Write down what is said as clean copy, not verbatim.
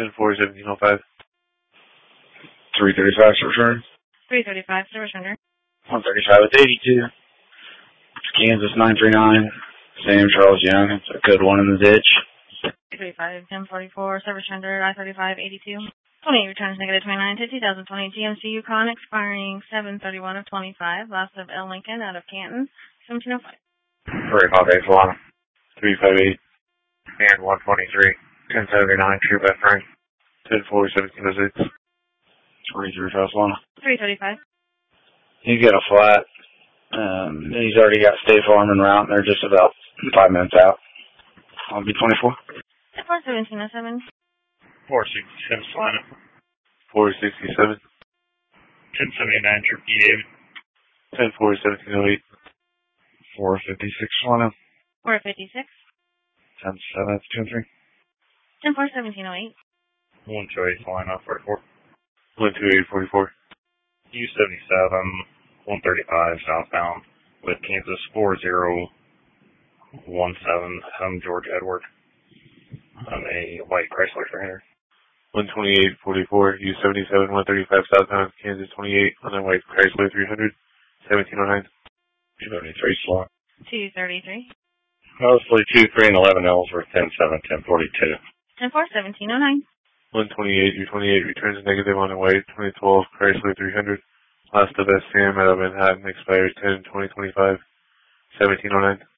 10-4, 1705. 335 service runner. 335 service runner. 135 with 82. Kansas 939. Sam Charles Young. It's a good one in the ditch. 335 1044 service runner. I-35 82. 28 returns negative 29 to 2020 GMC Yukon expiring 7/31 of 25. Loss of L. Lincoln out of Canton 1705. 358 Solana. 358. And 123. 1079 True Best Friend. 10-4, 1706. 335 Solana. 335. He's got a flat. He's already got State Farm en route, and they're just about 5 minutes out. I'll be 24. 1707. 467 Solana. 467. 1079 True P. David. 10-4, 1708. 456 Solana. 456. 10-7, 2-3. 10-4, 1708. 128 Solana. 44. 128-44. U77 135 southbound with Kansas 4017 George Edward on a white Chrysler 300. 128-44. U77 135 southbound Kansas 28 on a white Chrysler 300. 1709. 233 Solana. 233. Mostly 2, 3, and 11 Ellsworth 10-7, 1042. 10-4, 1709. 128 U28 returns negative on a white 2012 Chrysler 300. Last of SCM out of Manhattan expires 10-2025. 1709.